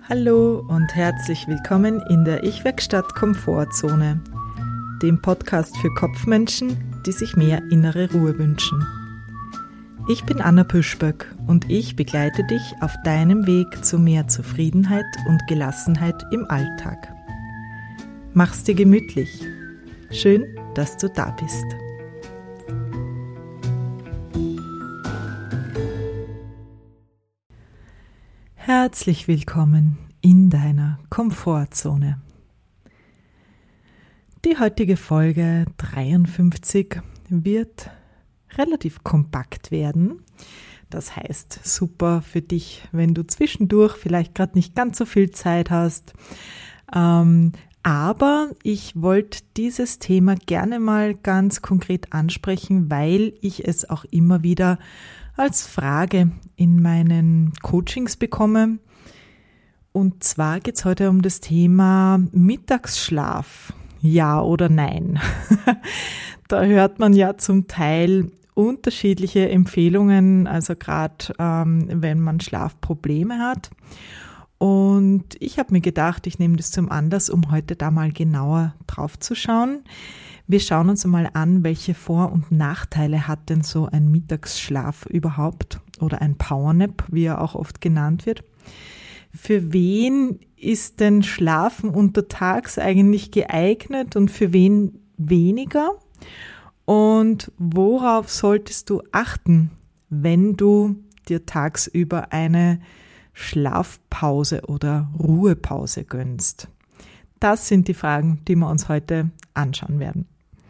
Hallo und herzlich willkommen in der Ich-Werkstatt Komfortzone, dem Podcast für Kopfmenschen, die sich mehr innere Ruhe wünschen. Ich bin Anna Püschböck und ich begleite dich auf deinem Weg zu mehr Zufriedenheit und Gelassenheit im Alltag. Mach's dir gemütlich. Schön, dass du da bist. Herzlich willkommen in deiner Komfortzone. Die heutige Folge 53 wird relativ kompakt werden. Das heißt, super für dich, wenn du zwischendurch vielleicht gerade nicht ganz so viel Zeit hast. Aber ich wollte dieses Thema gerne mal ganz konkret ansprechen, weil ich es auch immer wieder als Frage in meinen Coachings bekomme. Und zwar geht es heute um das Thema Mittagsschlaf. Ja oder nein? Da hört man ja zum Teil unterschiedliche Empfehlungen, also gerade wenn man Schlafprobleme hat. Und ich habe mir gedacht, ich nehme das zum Anlass, um heute da mal genauer drauf zu schauen. Wir schauen uns mal an, welche Vor- und Nachteile hat denn so ein Mittagsschlaf überhaupt oder ein Powernap, wie er auch oft genannt wird. Für wen ist denn Schlafen untertags eigentlich geeignet und für wen weniger? Und worauf solltest du achten, wenn du dir tagsüber eine Schlafpause oder Ruhepause gönnst? Das sind die Fragen, die wir uns heute anschauen werden.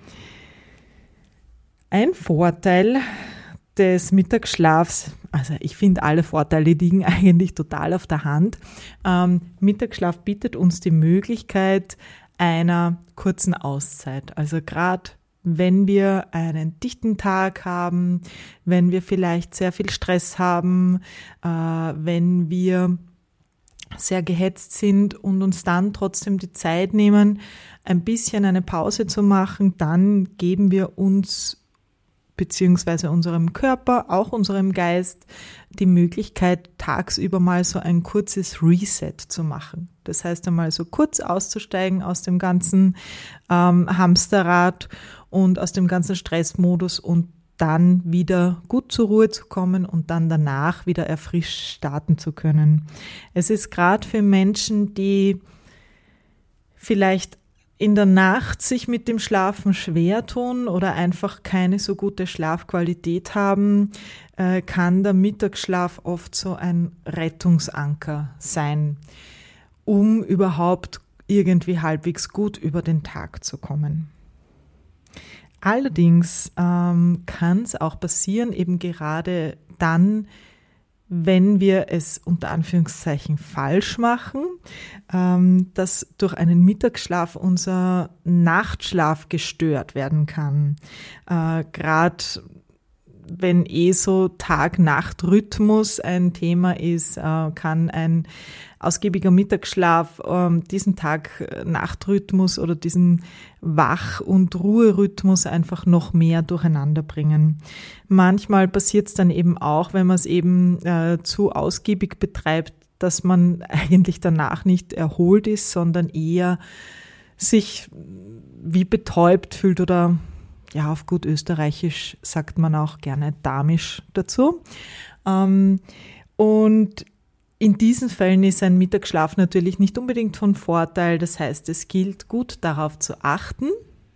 Ein Vorteil des Mittagsschlafs, also ich finde, alle Vorteile liegen eigentlich total auf der Hand. Mittagsschlaf bietet uns die Möglichkeit einer kurzen Auszeit. Also gerade wenn wir einen dichten Tag haben, wenn wir vielleicht sehr viel Stress haben, wenn wir sehr gehetzt sind und uns dann trotzdem die Zeit nehmen, ein bisschen eine Pause zu machen, dann geben wir uns beziehungsweise unserem Körper, auch unserem Geist, die Möglichkeit, tagsüber mal so ein kurzes Reset zu machen. Das heißt, einmal so kurz auszusteigen aus dem ganzen Hamsterrad und aus dem ganzen Stressmodus und dann wieder gut zur Ruhe zu kommen und dann danach wieder erfrischt starten zu können. Es ist gerade für Menschen, die vielleicht in der Nacht sich mit dem Schlafen schwer tun oder einfach keine so gute Schlafqualität haben, kann der Mittagsschlaf oft so ein Rettungsanker sein, um überhaupt irgendwie halbwegs gut über den Tag zu kommen. Allerdings kann es auch passieren, eben gerade dann, wenn wir es unter Anführungszeichen falsch machen, dass durch einen Mittagsschlaf unser Nachtschlaf gestört werden kann. Gerade wenn so Tag-Nacht-Rhythmus ein Thema ist, kann ein ausgiebiger Mittagsschlaf diesen Tag-Nacht-Rhythmus oder diesen Wach- und Ruherhythmus einfach noch mehr durcheinander bringen. Manchmal passiert es dann eben auch, wenn man es eben zu ausgiebig betreibt, dass man eigentlich danach nicht erholt ist, sondern eher sich wie betäubt fühlt oder ja, auf gut Österreichisch sagt man auch gerne damisch dazu. Und in diesen Fällen ist ein Mittagsschlaf natürlich nicht unbedingt von Vorteil. Das heißt, es gilt gut darauf zu achten,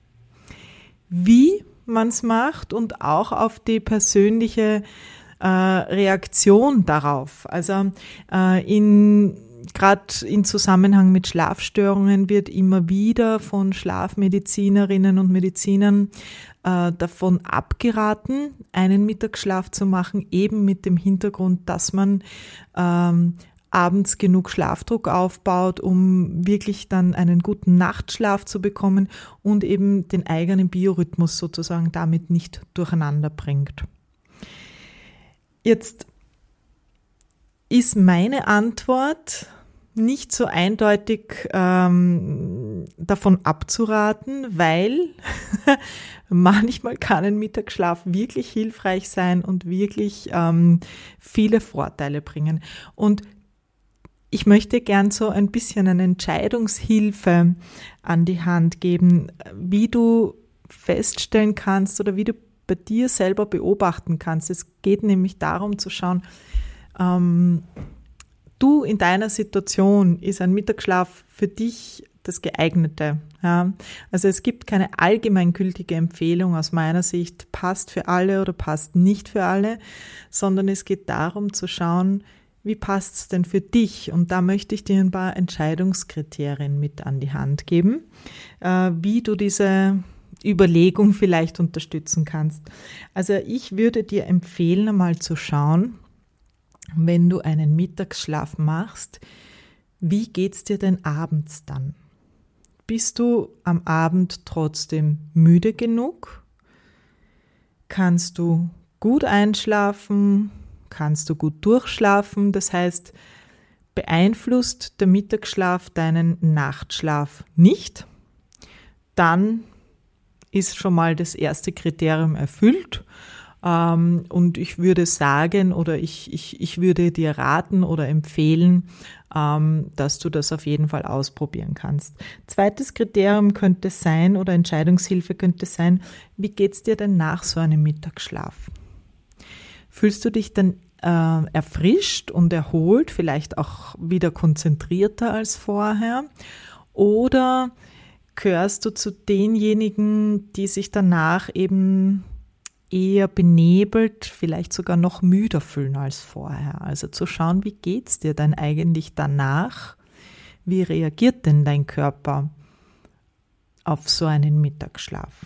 wie man es macht und auch auf die persönliche Reaktion darauf. Also gerade in Zusammenhang mit Schlafstörungen wird immer wieder von Schlafmedizinerinnen und Medizinern davon abgeraten, einen Mittagsschlaf zu machen, eben mit dem Hintergrund, dass man abends genug Schlafdruck aufbaut, um wirklich dann einen guten Nachtschlaf zu bekommen und eben den eigenen Biorhythmus sozusagen damit nicht durcheinander bringt. Jetzt ist meine Antwort nicht so eindeutig davon abzuraten, weil manchmal kann ein Mittagsschlaf wirklich hilfreich sein und wirklich viele Vorteile bringen. Und ich möchte gern so ein bisschen eine Entscheidungshilfe an die Hand geben, wie du feststellen kannst oder wie du bei dir selber beobachten kannst. Es geht nämlich darum zu schauen, du in deiner Situation, ist ein Mittagsschlaf für dich das Geeignete? Ja? Also es gibt keine allgemeingültige Empfehlung aus meiner Sicht, passt für alle oder passt nicht für alle, sondern es geht darum zu schauen, wie passt es denn für dich? Und da möchte ich dir ein paar Entscheidungskriterien mit an die Hand geben, wie du diese Überlegung vielleicht unterstützen kannst. Also ich würde dir empfehlen, einmal zu schauen, wenn du einen Mittagsschlaf machst, wie geht's dir denn abends dann? Bist du am Abend trotzdem müde genug? Kannst du gut einschlafen? Kannst du gut durchschlafen? Das heißt, beeinflusst der Mittagsschlaf deinen Nachtschlaf nicht? Dann ist schon mal das erste Kriterium erfüllt. Und ich würde sagen oder ich würde dir raten oder empfehlen, dass du das auf jeden Fall ausprobieren kannst. Zweites Kriterium könnte sein oder Entscheidungshilfe könnte sein, wie geht's dir denn nach so einem Mittagsschlaf? Fühlst du dich dann erfrischt und erholt, vielleicht auch wieder konzentrierter als vorher? Oder gehörst du zu denjenigen, die sich danach eben eher benebelt, vielleicht sogar noch müder fühlen als vorher? Also zu schauen, wie geht's dir denn eigentlich danach? Wie reagiert denn dein Körper auf so einen Mittagsschlaf?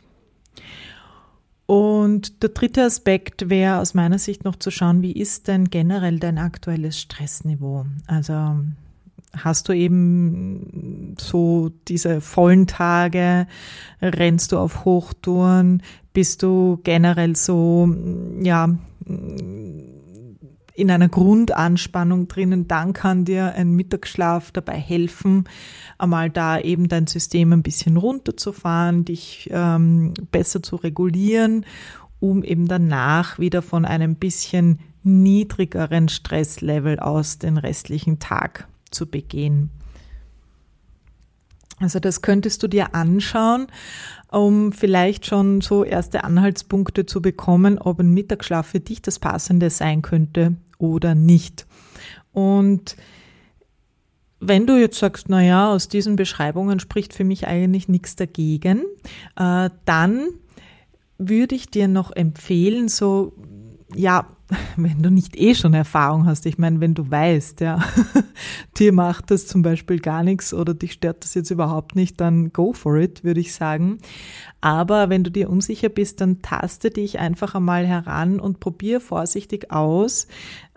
Und der dritte Aspekt wäre aus meiner Sicht noch zu schauen, wie ist denn generell dein aktuelles Stressniveau? Also hast du eben so diese vollen Tage, rennst du auf Hochtouren, bist du generell so, ja, in einer Grundanspannung drinnen, dann kann dir ein Mittagsschlaf dabei helfen, einmal da eben dein System ein bisschen runterzufahren, dich besser zu regulieren, um eben danach wieder von einem bisschen niedrigeren Stresslevel aus den restlichen Tag zu begehen. Also das könntest du dir anschauen, um vielleicht schon so erste Anhaltspunkte zu bekommen, ob ein Mittagsschlaf für dich das Passende sein könnte oder nicht. Und wenn du jetzt sagst, naja, aus diesen Beschreibungen spricht für mich eigentlich nichts dagegen, dann würde ich dir noch empfehlen, so, ja, wenn du nicht schon Erfahrung hast, ich meine, wenn du weißt, ja, dir macht das zum Beispiel gar nichts oder dich stört das jetzt überhaupt nicht, dann go for it, würde ich sagen. Aber wenn du dir unsicher bist, dann taste dich einfach einmal heran und probier vorsichtig aus,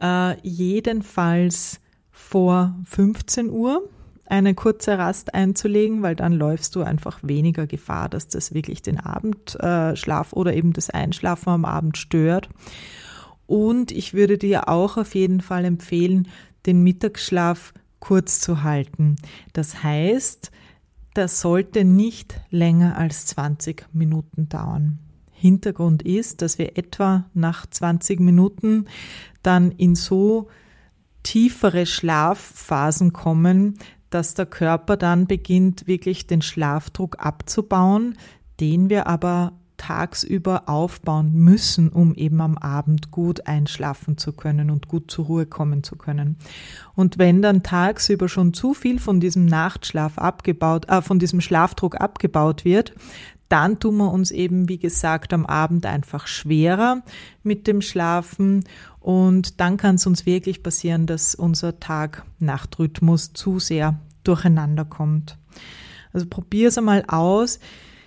jedenfalls vor 15 Uhr eine kurze Rast einzulegen, weil dann läufst du einfach weniger Gefahr, dass das wirklich den Abendschlaf oder eben das Einschlafen am Abend stört. Und ich würde dir auch auf jeden Fall empfehlen, den Mittagsschlaf kurz zu halten. Das heißt, das sollte nicht länger als 20 Minuten dauern. Hintergrund ist, dass wir etwa nach 20 Minuten dann in so tiefere Schlafphasen kommen, dass der Körper dann beginnt, wirklich den Schlafdruck abzubauen, den wir aber tagsüber aufbauen müssen, um eben am Abend gut einschlafen zu können und gut zur Ruhe kommen zu können. Und wenn dann tagsüber schon zu viel von diesem Nachtschlaf von diesem Schlafdruck abgebaut wird, dann tun wir uns eben, wie gesagt, am Abend einfach schwerer mit dem Schlafen und dann kann es uns wirklich passieren, dass unser Tag-Nacht-Rhythmus zu sehr durcheinander kommt. Also probier es einmal aus.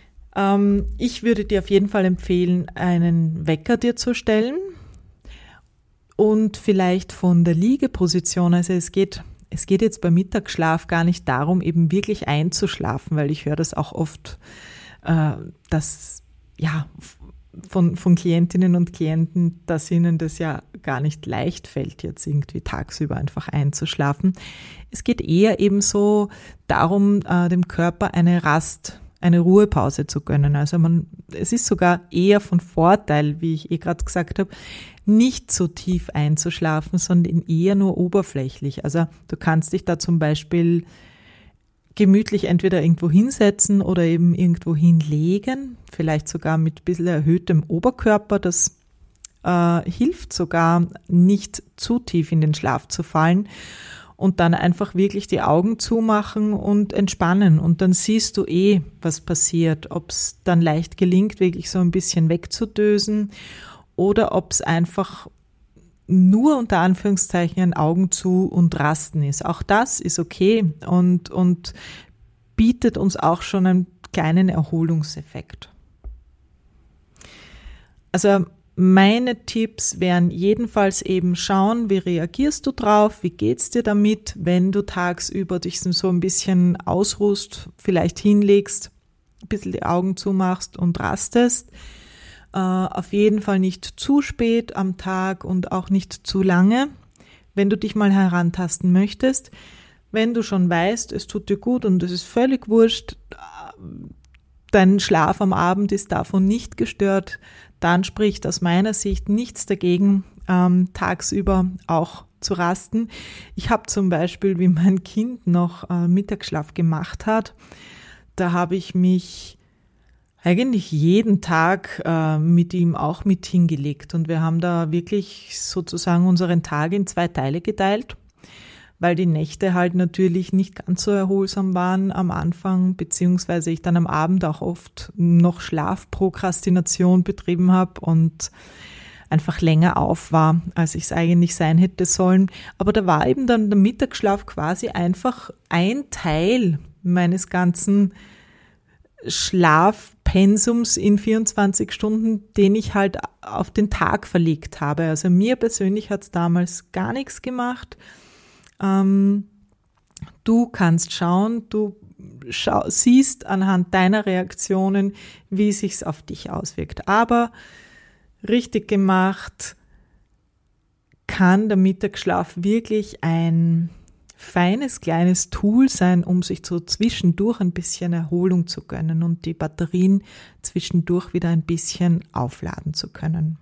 Ich würde dir auf jeden Fall empfehlen, einen Wecker dir zu stellen und vielleicht von der Liegeposition, also es geht jetzt beim Mittagsschlaf gar nicht darum, eben wirklich einzuschlafen, weil ich höre das auch oft, dass ja von Klientinnen und Klienten, dass ihnen das ja gar nicht leicht fällt, jetzt irgendwie tagsüber einfach einzuschlafen. Es geht eher eben so darum, dem Körper eine Ruhepause zu gönnen. Also es ist sogar eher von Vorteil, wie ich gerade gesagt habe, nicht so tief einzuschlafen, sondern eher nur oberflächlich. Also du kannst dich da zum Beispiel gemütlich entweder irgendwo hinsetzen oder eben irgendwo hinlegen, vielleicht sogar mit ein bisschen erhöhtem Oberkörper. Das hilft sogar, nicht zu tief in den Schlaf zu fallen und dann einfach wirklich die Augen zumachen und entspannen. Und dann siehst du was passiert, ob es dann leicht gelingt, wirklich so ein bisschen wegzudösen oder ob es einfach nur unter Anführungszeichen ein Augen zu und Rasten ist. Auch das ist okay und bietet uns auch schon einen kleinen Erholungseffekt. Also meine Tipps wären jedenfalls eben schauen, wie reagierst du drauf, wie geht's dir damit, wenn du tagsüber dich so ein bisschen ausruhst, vielleicht hinlegst, ein bisschen die Augen zumachst und rastest. Auf jeden Fall nicht zu spät am Tag und auch nicht zu lange, wenn du dich mal herantasten möchtest. Wenn du schon weißt, es tut dir gut und es ist völlig wurscht, dein Schlaf am Abend ist davon nicht gestört, dann spricht aus meiner Sicht nichts dagegen, tagsüber auch zu rasten. Ich habe zum Beispiel, wie mein Kind noch Mittagsschlaf gemacht hat, da habe ich mich eigentlich jeden Tag mit ihm auch mit hingelegt und wir haben da wirklich sozusagen unseren Tag in 2 Teile geteilt, weil die Nächte halt natürlich nicht ganz so erholsam waren am Anfang, beziehungsweise ich dann am Abend auch oft noch Schlafprokrastination betrieben habe und einfach länger auf war, als ich es eigentlich sein hätte sollen. Aber da war eben dann der Mittagsschlaf quasi einfach ein Teil meines ganzen Schlafpensums in 24 Stunden, den ich halt auf den Tag verlegt habe. Also mir persönlich hat es damals gar nichts gemacht. Du kannst schauen, siehst anhand deiner Reaktionen, wie sich's auf dich auswirkt. Aber richtig gemacht kann der Mittagsschlaf wirklich ein feines, kleines Tool sein, um sich so zwischendurch ein bisschen Erholung zu gönnen und die Batterien zwischendurch wieder ein bisschen aufladen zu können.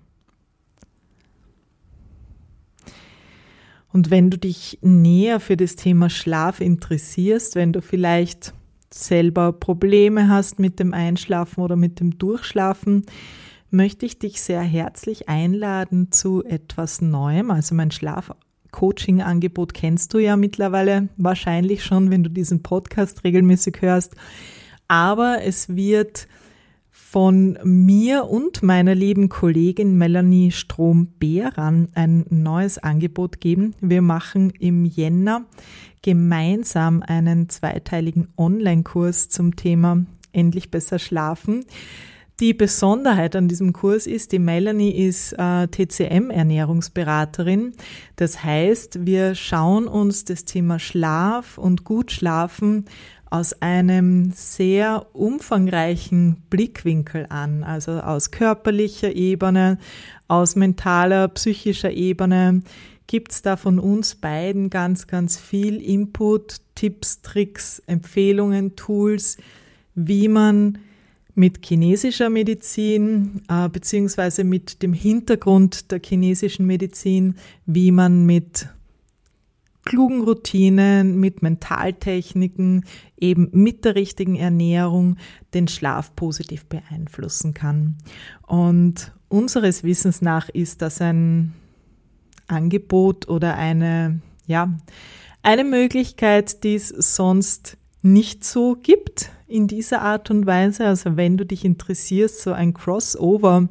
Und wenn du dich näher für das Thema Schlaf interessierst, wenn du vielleicht selber Probleme hast mit dem Einschlafen oder mit dem Durchschlafen, möchte ich dich sehr herzlich einladen zu etwas Neuem. Also mein Schlaf-Coaching-Angebot kennst du ja mittlerweile wahrscheinlich schon, wenn du diesen Podcast regelmäßig hörst. Aber es wird von mir und meiner lieben Kollegin Melanie Strom-Behran ein neues Angebot geben. Wir machen im Jänner gemeinsam einen 2-teiligen Online-Kurs zum Thema Endlich besser schlafen. Die Besonderheit an diesem Kurs ist, die Melanie ist TCM-Ernährungsberaterin. Das heißt, wir schauen uns das Thema Schlaf und gut schlafen aus einem sehr umfangreichen Blickwinkel an, also aus körperlicher Ebene, aus mentaler, psychischer Ebene, gibt's da von uns beiden ganz, ganz viel Input, Tipps, Tricks, Empfehlungen, Tools, wie man mit chinesischer Medizin beziehungsweise mit dem Hintergrund der chinesischen Medizin, wie man mit klugen Routinen, mit Mentaltechniken, eben mit der richtigen Ernährung den Schlaf positiv beeinflussen kann. Und unseres Wissens nach ist das ein Angebot oder eine Möglichkeit, die es sonst nicht so gibt in dieser Art und Weise. Also wenn du dich interessierst, so ein Crossover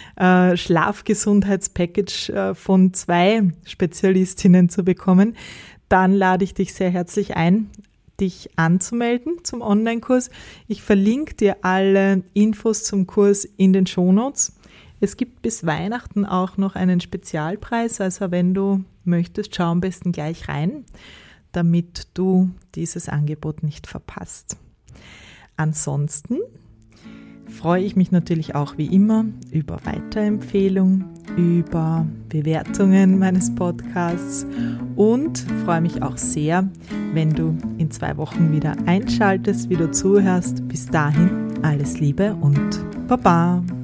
Schlafgesundheitspackage von 2 Spezialistinnen zu bekommen, dann lade ich dich sehr herzlich ein, dich anzumelden zum Online-Kurs. Ich verlinke dir alle Infos zum Kurs in den Shownotes. Es gibt bis Weihnachten auch noch einen Spezialpreis, also wenn du möchtest, schau am besten gleich rein, damit du dieses Angebot nicht verpasst. Ansonsten freue ich mich natürlich auch wie immer über Weiterempfehlung, über Bewertungen meines Podcasts und freue mich auch sehr, wenn du in 2 Wochen wieder einschaltest, wieder zuhörst. Bis dahin alles Liebe und Baba!